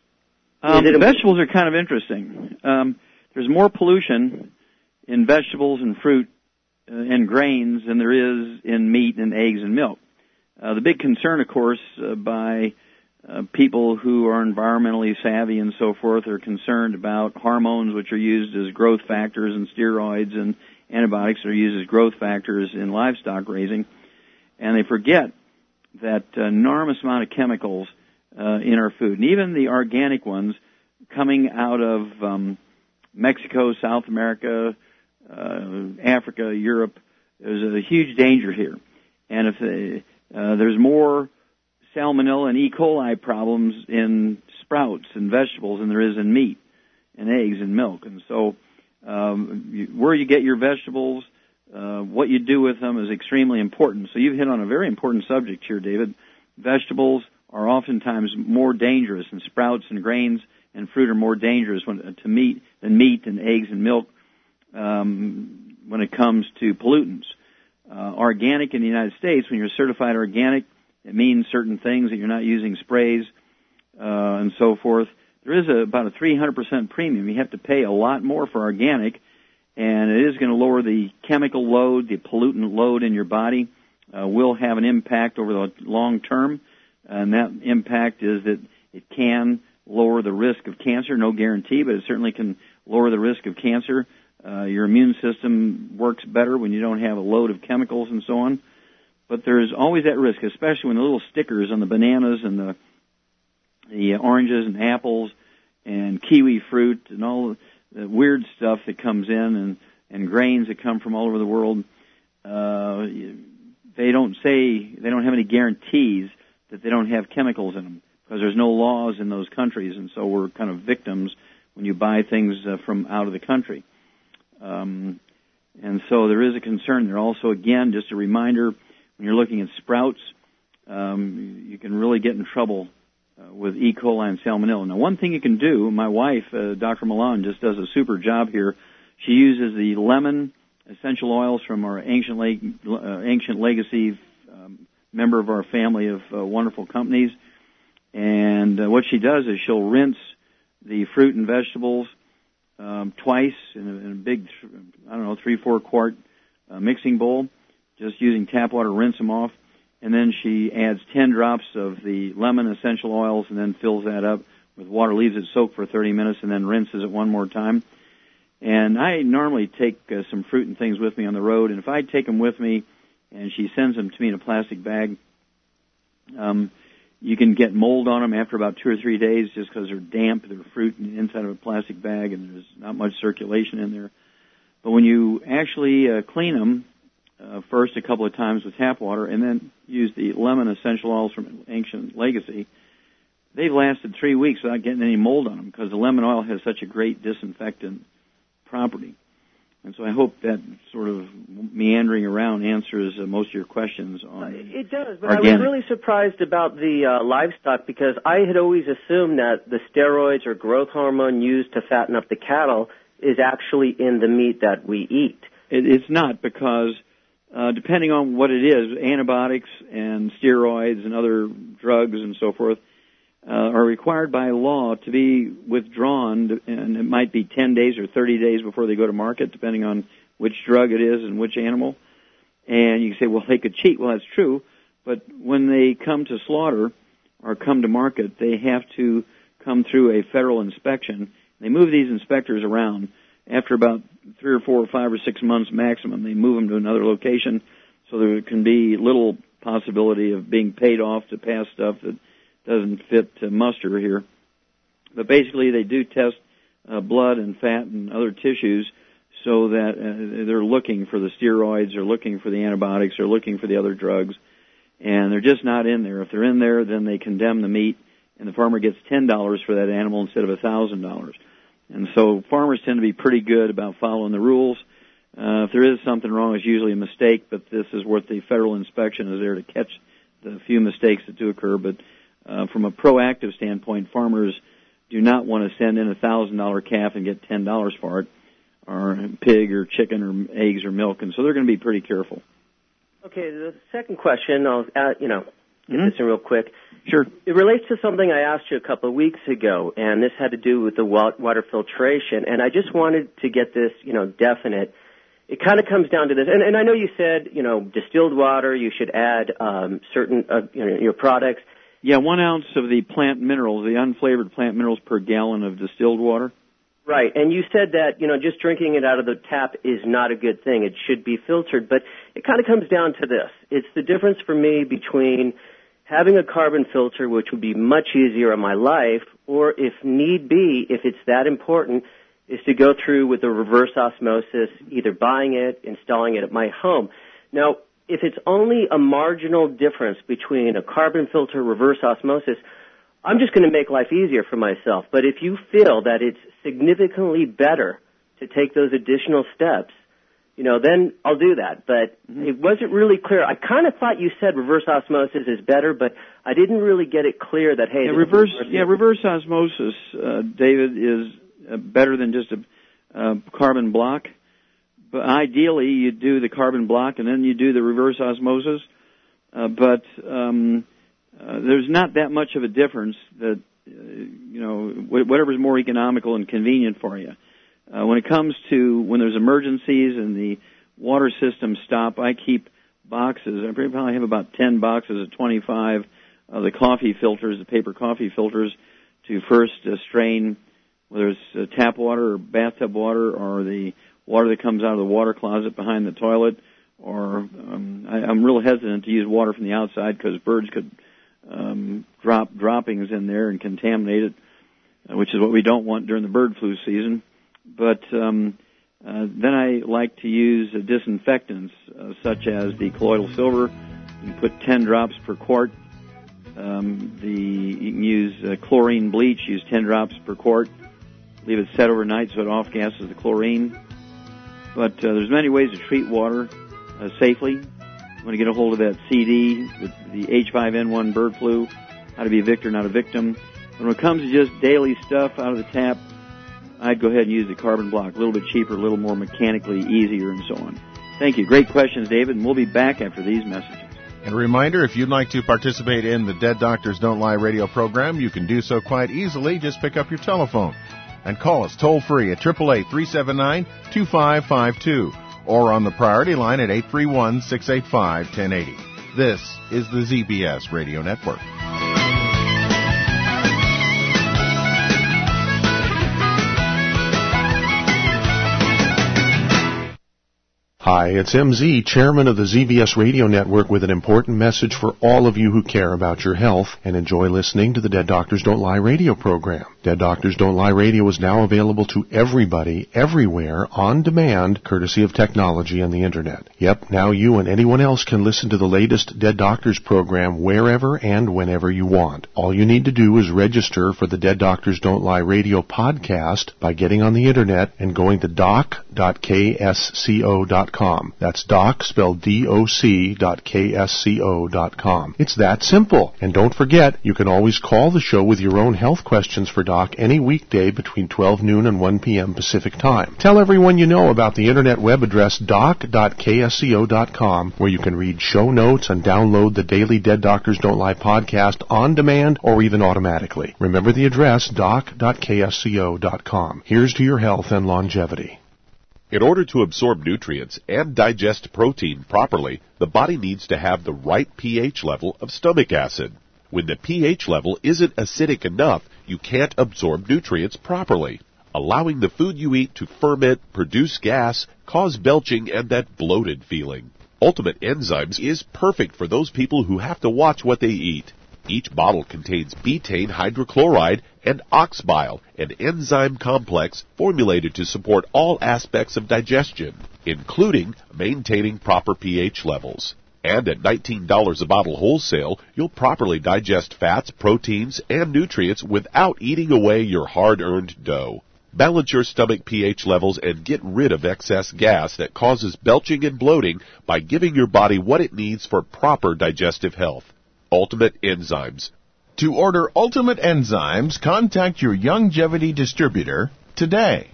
um, vegetables are kind of interesting. Um, There's more pollution in vegetables and fruit uh, and grains than there is in meat and eggs and milk. Uh, the big concern, of course, uh, by uh, people who are environmentally savvy and so forth are concerned about hormones which are used as growth factors and steroids and antibiotics that are used as growth factors in livestock raising. And they forget that uh, enormous amount of chemicals uh, in our food. And even the organic ones coming out of um, Mexico, South America, uh, Africa, Europe, there's a huge danger here. And if they, uh, there's more salmonella and E. coli problems in sprouts and vegetables than there is in meat and eggs and milk. And so um, you, where you get your vegetables, uh, what you do with them is extremely important. So you've hit on a very important subject here, David. Vegetables are oftentimes more dangerous, and sprouts and grains and fruit are more dangerous when, to meat than meat and eggs and milk um, when it comes to pollutants. Uh, organic in the United States, when you're certified organic, it means certain things, that you're not using sprays uh, and so forth. There is a, about a three hundred percent premium. You have to pay a lot more for organic, and it is going to lower the chemical load, the pollutant load in your body. Uh, will have an impact over the long term, and that impact is that it can lower the risk of cancer. No guarantee, but it certainly can lower the risk of cancer. Uh, your immune system works better when you don't have a load of chemicals and so on. But there's always that risk, especially when the little stickers on the bananas and the the oranges and apples and kiwi fruit and all the weird stuff that comes in, and, and grains that come from all over the world, uh, they don't say, they don't have any guarantees that they don't have chemicals in them, because there's no laws in those countries, and so we're kind of victims when you buy things uh, from out of the country. Um, and so there is a concern there. Also, again, just a reminder, when you're looking at sprouts, um, you can really get in trouble uh, with E. coli and salmonella. Now, one thing you can do, my wife, uh, Doctor Milan, just does a super job here. She uses the lemon essential oils from our Ancient, Leg- uh, Ancient Legacy um, member of our family of uh, wonderful companies. And uh, what she does is she'll rinse the fruit and vegetables um, twice in a, in a big, I don't know, three, four quart uh, mixing bowl, just using tap water, rinse them off. And then she adds ten drops of the lemon essential oils and then fills that up with water, leaves it soak for thirty minutes, and then rinses it one more time. And I normally take uh, some fruit and things with me on the road, and if I take them with me and she sends them to me in a plastic bag, um, you can get mold on them after about two or three days just because they're damp. They're fruit inside of a plastic bag, and there's not much circulation in there. But when you actually uh, clean them, uh, first a couple of times with tap water, and then use the lemon essential oils from Ancient Legacy, they've lasted three weeks without getting any mold on them because the lemon oil has such a great disinfectant property. And so I hope that sort of meandering around answers uh, most of your questions on uh, It does, but organic. I was really surprised about the uh, livestock, because I had always assumed that the steroids or growth hormone used to fatten up the cattle is actually in the meat that we eat. It, it's not, because uh, depending on what it is, antibiotics and steroids and other drugs and so forth uh, are required by law to be withdrawn, and it might be ten days or thirty days before they go to market, depending on which drug it is and which animal. And you say, well, they could cheat. Well, that's true, but when they come to slaughter, or come to market, they have to come through a federal inspection. They move these inspectors around. After about three or four or five or six months maximum, they move them to another location, so there can be little possibility of being paid off to pass stuff that doesn't fit uh, muster here. But basically, they do test uh, blood and fat and other tissues so that uh, they're looking for the steroids, they're looking for the antibiotics, they're looking for the other drugs, and they're just not in there. If they're in there, then they condemn the meat, and the farmer gets ten dollars for that animal instead of one thousand dollars. And so farmers tend to be pretty good about following the rules. Uh, if there is something wrong, it's usually a mistake, but this is what the federal inspection is there to catch the few mistakes that do occur. But uh, from a proactive standpoint, farmers do not want to send in a one thousand dollars calf and get ten dollars for it, or pig or chicken or eggs or milk, and so they're going to be pretty careful. Okay, the second question, I'll uh, you know get Mm-hmm. this in real quick. Sure. It relates to something I asked you a couple of weeks ago, and this had to do with the wa- water filtration, and I just wanted to get this, you know, definite. It kind of comes down to this, and, and I know you said, you know, distilled water, you should add um, certain, uh, you know, your products. Yeah, one ounce of the plant minerals, the unflavored plant minerals per gallon of distilled water. Right, and you said that, you know, just drinking it out of the tap is not a good thing. It should be filtered, but it kind of comes down to this. It's the difference for me between having a carbon filter, which would be much easier on my life, or if need be, if it's that important, is to go through with the reverse osmosis, either buying it, installing it at my home. Now, if it's only a marginal difference between a carbon filter, reverse osmosis, I'm just going to make life easier for myself. But if you feel that it's significantly better to take those additional steps, you know, then I'll do that. But mm-hmm. It wasn't really clear. I kind of thought you said reverse osmosis is better, but I didn't really get it clear that, hey, yeah, reverse, yeah, reverse osmosis, uh, David, is uh, better than just a uh, carbon block. But ideally, you do the carbon block and then you do the reverse osmosis. Uh, but um, uh, there's not that much of a difference. That uh, you know, whatever's more economical and convenient for you. Uh, when it comes to when there's emergencies and the water systems stop, I keep boxes. I probably have about ten boxes of twenty-five of the coffee filters, the paper coffee filters, to first uh, strain whether it's uh, tap water or bathtub water or the water that comes out of the water closet behind the toilet. Or um, I, I'm real hesitant to use water from the outside because birds could um, drop droppings in there and contaminate it, uh, which is what we don't want during the bird flu season. But um, uh, then I like to use uh, disinfectants uh, such as the colloidal silver. You can put ten drops per quart. Um, the you can use uh, chlorine bleach. Use ten drops per quart. Leave it set overnight so it off-gasses the chlorine. But uh, there's many ways to treat water uh, safely. You want to get a hold of that C D, the, the H five N one bird flu, how to be a victor, not a victim. But when it comes to just daily stuff out of the tap, I'd go ahead and use the carbon block. A little bit cheaper, a little more mechanically easier, and so on. Thank you. Great questions, David, and we'll be back after these messages. And a reminder, if you'd like to participate in the Dead Doctors Don't Lie radio program, you can do so quite easily. Just pick up your telephone and call us toll-free at eight eight eight, three seven nine, two five five two or on the priority line at eight three one, six eight five, one zero eight zero. This is the Z B S Radio Network. Hi, it's M Z, chairman of the Z B S Radio Network, with an important message for all of you who care about your health and enjoy listening to the Dead Doctors Don't Lie radio program. Dead Doctors Don't Lie radio is now available to everybody, everywhere, on demand, courtesy of technology and the Internet. Yep, now you and anyone else can listen to the latest Dead Doctors program wherever and whenever you want. All you need to do is register for the Dead Doctors Don't Lie radio podcast by getting on the Internet and going to doc dot k s c o dot com. That's doc, spelled D O C, dot K S C O dot com. It's that simple. And don't forget, you can always call the show with your own health questions for Doc any weekday between twelve noon and one p.m. Pacific Time. Tell everyone you know about the Internet web address doc dot K S C O dot com, where you can read show notes and download the daily Dead Doctors Don't Lie podcast on demand or even automatically. Remember the address, doc dot K S C O dot com. Here's to your health and longevity. In order to absorb nutrients and digest protein properly, the body needs to have the right pH level of stomach acid. When the pH level isn't acidic enough, you can't absorb nutrients properly, allowing the food you eat to ferment, produce gas, cause belching, and that bloated feeling. Ultimate Enzymes is perfect for those people who have to watch what they eat. Each bottle contains betaine hydrochloride and oxbile, an enzyme complex formulated to support all aspects of digestion, including maintaining proper pH levels. And at nineteen dollars a bottle wholesale, you'll properly digest fats, proteins, and nutrients without eating away your hard-earned dough. Balance your stomach pH levels and get rid of excess gas that causes belching and bloating by giving your body what it needs for proper digestive health. Ultimate Enzymes. To order Ultimate Enzymes, contact your Youngevity distributor today.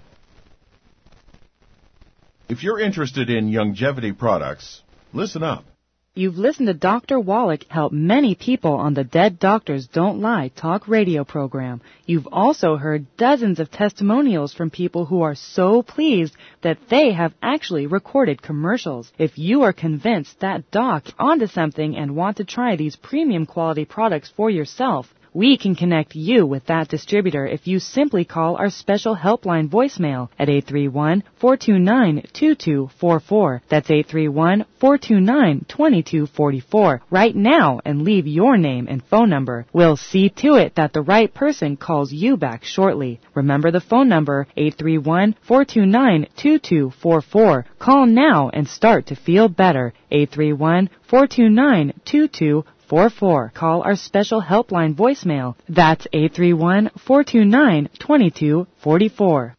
If you're interested in Youngevity products, listen up. You've listened to Doctor Wallach help many people on the Dead Doctors Don't Lie talk radio program. You've also heard dozens of testimonials from people who are so pleased that they have actually recorded commercials. If you are convinced that Doc is onto something and want to try these premium quality products for yourself, we can connect you with that distributor if you simply call our special helpline voicemail at eight three one, four two nine, two two four four. That's eight three one, four two nine, two two four four right now and leave your name and phone number. We'll see to it that the right person calls you back shortly. Remember the phone number, eight three one, four two nine, two two four four. Call now and start to feel better. eight three one, four two nine, two two four four. Call our special helpline voicemail. That's eight three one, four two nine, two two four four.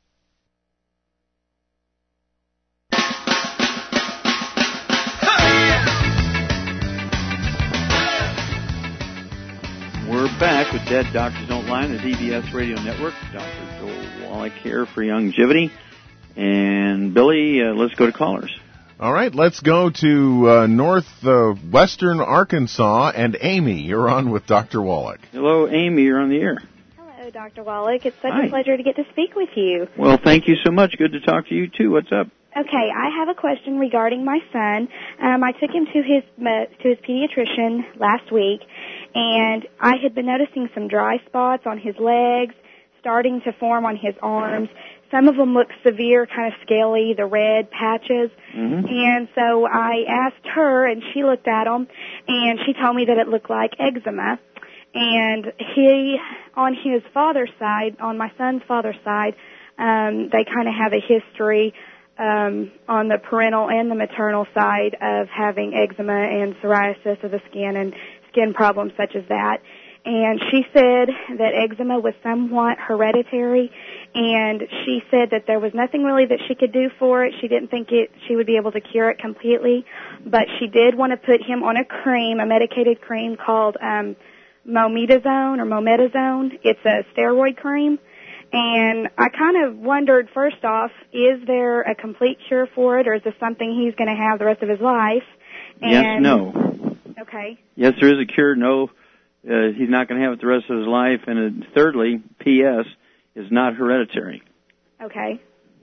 We're back with Dead Doctors Don't Lie on the Z B S Radio Network. Doctor Joel Wallach here for Youngevity. And Billy, uh, let's go to callers. All right, let's go to uh, northwestern uh, Arkansas, and Amy, you're on with Doctor Wallach. Hello, Amy, you're on the air. Hello, Doctor Wallach. It's such Hi. a pleasure to get to speak with you. Well, thank you so much. Good to talk to you, too. What's up? Okay, I have a question regarding my son. Um, I took him to his uh, to his pediatrician last week, and I had been noticing some dry spots on his legs, starting to form on his arms. Some of them look severe, kind of scaly, the red patches. Mm-hmm. And so I asked her, and she looked at them, and she told me that it looked like eczema. And he, on his father's side, on my son's father's side, um, they kind of have a history um, on the parental and the maternal side of having eczema and psoriasis of the skin and skin problems such as that. And she said that eczema was somewhat hereditary, and she said that there was nothing really that she could do for it. She didn't think it she would be able to cure it completely, but she did want to put him on a cream, a medicated cream called um, mometazone or mometazone. It's a steroid cream, and I kind of wondered, first off, is there a complete cure for it, or is this something he's going to have the rest of his life? And, yes, no. Okay. Yes, there is a cure. No. Uh, he's not going to have it the rest of his life. And uh, thirdly, P S is not hereditary. Okay.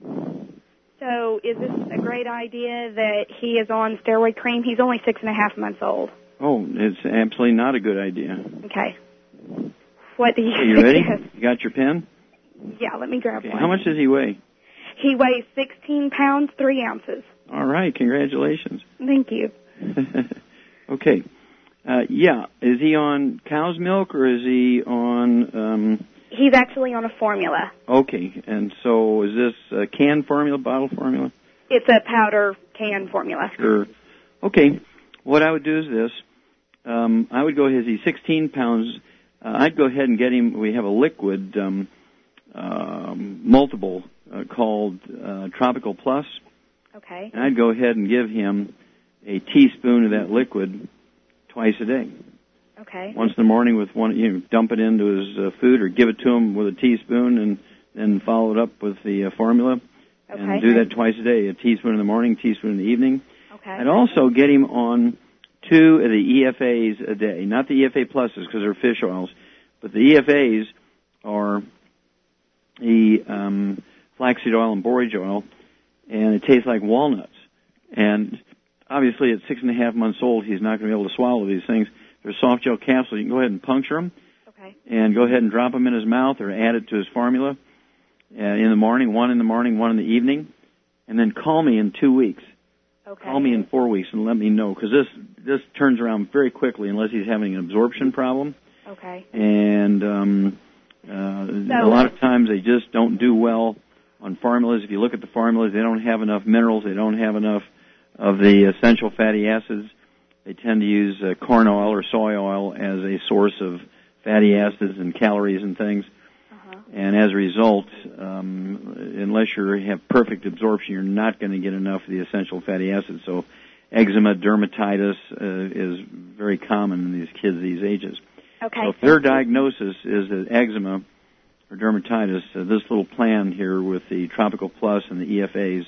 So is this a great idea that he is on steroid cream? He's only six and a half months old. Oh, it's absolutely not a good idea. Okay. What do you Are you ready? You got your pen? Yeah, let me grab Okay. one. How much does he weigh? He weighs sixteen pounds, three ounces. All right. Congratulations. Thank you. Okay. Uh, yeah. Is he on cow's milk or is he on... Um, He's actually on a formula. okay. And so is this a canned formula, bottle formula? It's a powder can formula. Sure. Okay. What I would do is this. Um, I would go ahead, he's sixteen pounds. Uh, I'd go ahead and get him, we have a liquid um, um, multiple uh, called uh, Tropical Plus. Okay. And I'd go ahead and give him a teaspoon of that liquid twice a day. Okay. Once in the morning with one, you know, dump it into his uh, food or give it to him with a teaspoon and then follow it up with the uh, formula. Okay. And do that twice a day, a teaspoon in the morning, teaspoon in the evening. Okay. I'd also get him on two of the E F As a day, not the E F A pluses because they're fish oils, but the E F As are the um, flaxseed oil and borage oil, and it tastes like walnuts. And obviously at six and a half months old, he's not going to be able to swallow these things. They're soft gel capsules. You can go ahead and puncture them. Okay. And go ahead and drop them in his mouth or add it to his formula uh, in the morning, one in the morning, one in the evening, and then call me in two weeks. Okay. Call me in four weeks and let me know, because this, this turns around very quickly unless he's having an absorption problem. Okay. And um, uh, so, a lot of times they just don't do well on formulas. If you look at the formulas, they don't have enough minerals. They don't have enough of the essential fatty acids. They tend to use uh, corn oil or soy oil as a source of fatty acids and calories and things. Uh-huh. And as a result, um, unless you have perfect absorption, you're not going to get enough of the essential fatty acids. So eczema, dermatitis uh, is very common in these kids these ages. Okay. So if their diagnosis is that eczema or dermatitis, uh, this little plan here with the Tropical Plus and the E F As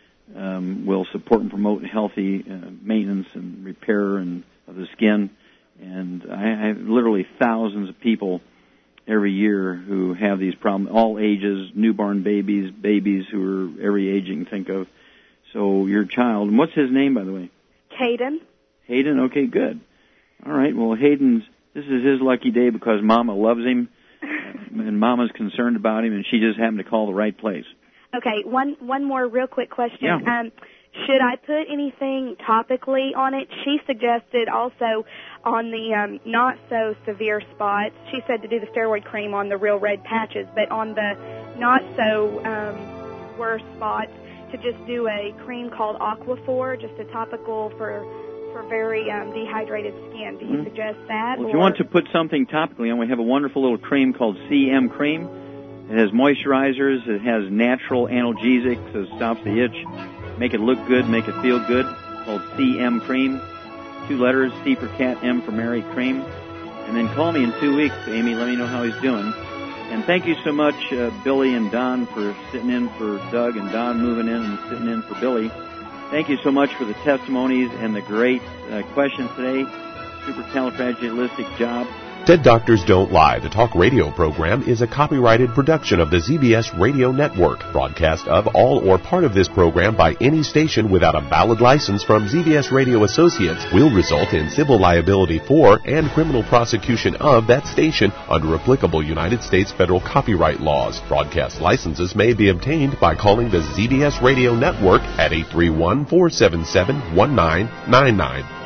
um, will support and promote healthy uh, maintenance and repair and of the skin. And I have literally thousands of people every year who have these problems, all ages, newborn babies, babies who are every age you can think of. So your child, and what's his name, by the way? Hayden. Hayden, okay, good. All right, well, Hayden's, this is his lucky day because Mama loves him, and Mama's concerned about him, and she just happened to call the right place. Okay, one one more real quick question. Yeah. Um, should I put anything topically on it? She suggested also on the um, not so severe spots. She said to do the steroid cream on the real red patches, but on the not so um, worse spots to just do a cream called Aquaphor, just a topical for for very um, dehydrated skin. Do you mm-hmm. suggest that? Well, if or? you want to put something topically on, we have a wonderful little cream called C M Cream. It has moisturizers. It has natural analgesics. So it stops the itch. Make it look good, make it feel good. It's called C M Cream. Two letters, C for cat, M for Mary, cream. And then call me in two weeks, Amy. Let me know how he's doing. And thank you so much, uh, Billy and Don, for sitting in for Doug, and Don moving in and sitting in for Billy. Thank you so much for the testimonies and the great uh, questions today. Supercalifragilistic job. Dead Doctors Don't Lie, the talk radio program, is a copyrighted production of the Z B S Radio Network. Broadcast of all or part of this program by any station without a valid license from Z B S Radio Associates will result in civil liability for and criminal prosecution of that station under applicable United States federal copyright laws. Broadcast licenses may be obtained by calling the Z B S Radio Network at eight three one, four seven seven, one nine nine nine.